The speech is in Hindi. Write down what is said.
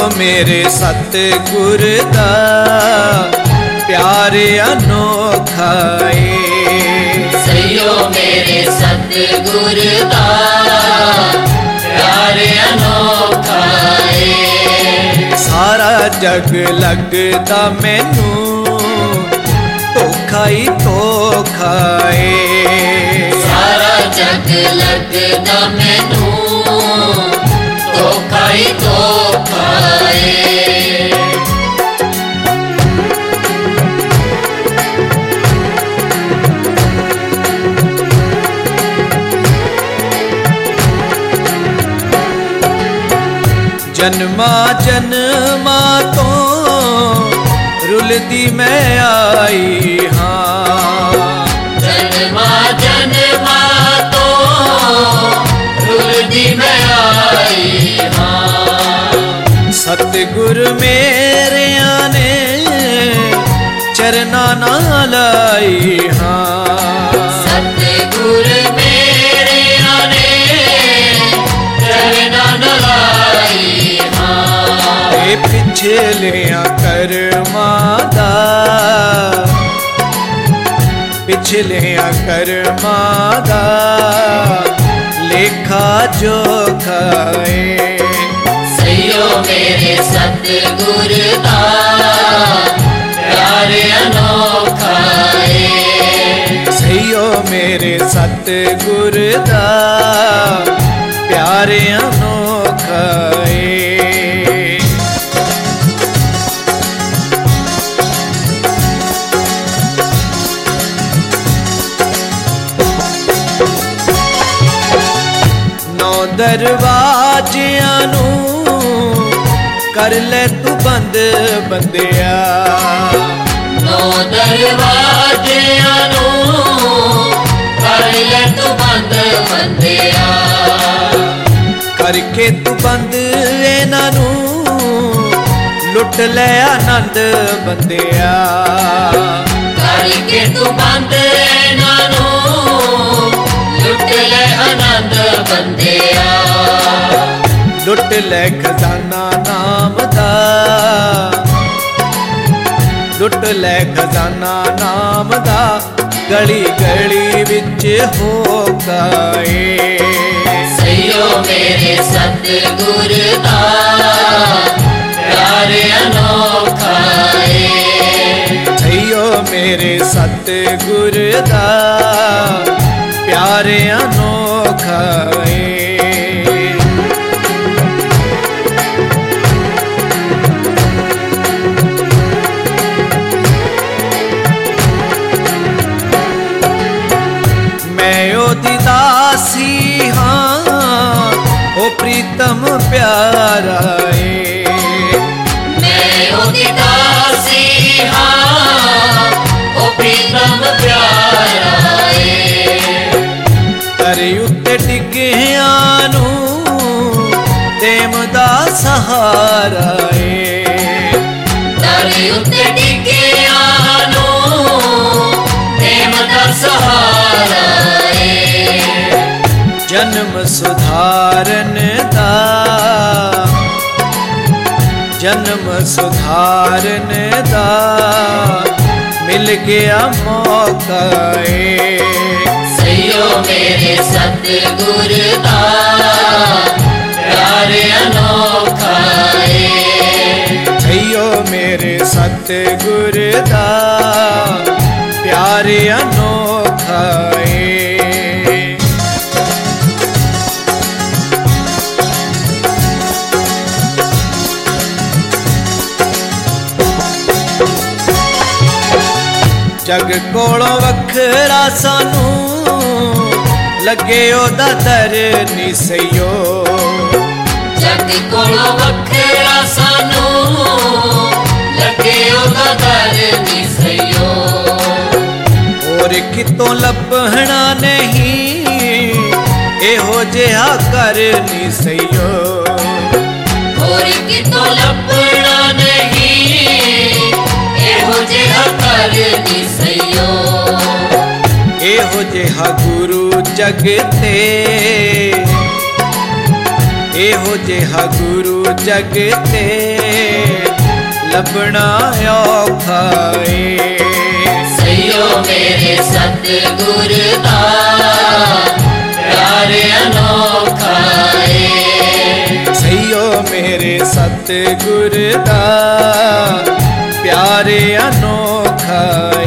मेरे सतगुर दा प्यार अनोखा है। सैयो मेरे सतगुर दा प्यार अनोखा है। सारा जग लगदा मैनू धोखा ही धोखा है। सारा जग लगदा मैनू धोखा ही धोखा है। जन्मा जन्मा तो रुलदी मैं आई हाँ। जन्मा जन्मा तो रुलदी मैं आई हाँ। सतगुर मेरे ने चरना ना लाई हाँ। सतगुर मेरे ने चरना न लाई हाँ। ए पिछलियां कर्मां दा पिछलियां कर्मां दा लेखा जोखा है। सैयो मेरे सतगुर दा प्यार अनोखा है। सैयो मेरे सतगुर दा प्यार अनोखा है। नौ दरवाजियां नू कर ले तू बंद बंदिया। नौ दरवाजियां नू कर ले तू बंद बंदिया। करके तू बंद इन्हां नू लुट ले आनंद बंदिया। करके तू बंद इन्हां नू लुट ले आनंद बंदिया। लुट ले खजाना नाम दा लुट ले खजाना नाम दा गली गली विच हो गए। सैयो मेरे सतगुर दा प्यार अनोखा है। सैयो मेरे सतगुर दा प्यार अनोखा है। मैं ओदी दासी हाँ ओ प्रीतम प्यारा है। मैं ओदी दासी हाँ ओ प्रीतम प्यारा है। तरे उत्ते डिग्गियां नू देम दा सहारा है। तारे उत्ते डिग्गियां नू देम दा सहारा है। जन्म सुधारन दा जन्म सुधारन दा मिल गया मौका है। सैयो मेरे सतगुर दा प्यार अनोखा है। सैयो मेरे सतगुर दा प्यार अनोखा है। जग कोलों वखरा सानू लगे ओदा दर नी सैयो। जग कोलों वखरा सानू लगे ओदा दर नी सैयो। और कितों लभना नहीं एहो जिहा कर नी सैयो। और कितों लभना नहीं एहो जिहा कर नी सैयो। एहो जिहा गुरु जग ते एहो जिहा गुरु जग ते लभना औखा ए। सैयो मेरे सतगुर दा प्यार अनोखा ए। सैयो मेरे सतगुर दा प्यार अनोखा